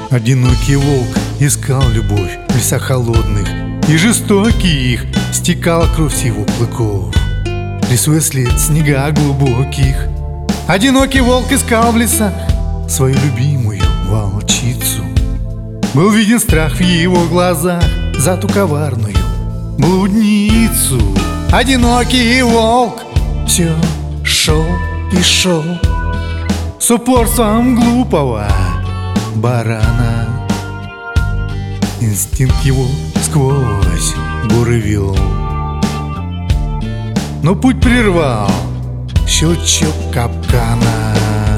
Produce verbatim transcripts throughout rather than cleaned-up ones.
Одинокий волк искал любовь в лесах холодных, и жестоких стекала кровь с его клыков, рисуя след в снегах глубоких. Одинокий волк искал в лесах свою любимую волчицу. Был виден страх в его глазах за ту коварную блудницу. Одинокий волк все шел и шел с упорством глупого барана. Инстинкт его сквозь горы вел, но путь прервал щелчок капкана.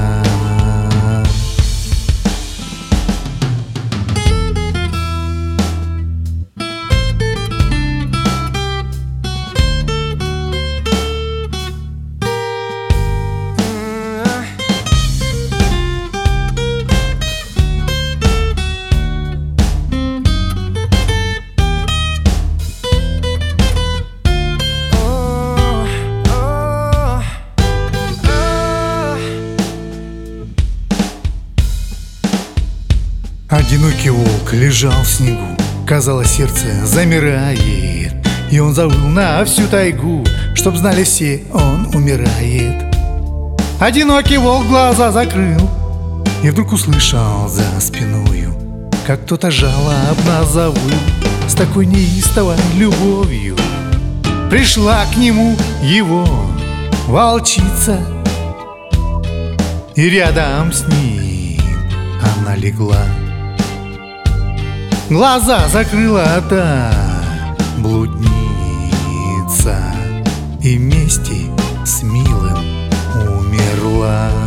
Одинокий волк лежал в снегу, казалось, сердце замирает, и он завыл на всю тайгу, чтоб знали все, он умирает. Одинокий волк глаза закрыл и вдруг услышал за спиною, как кто-то жалобно завыл с такой неистовой любовью. Пришла к нему его волчица, и рядом с ним она легла. Глаза закрыла та блудница, и вместе с милым умерла.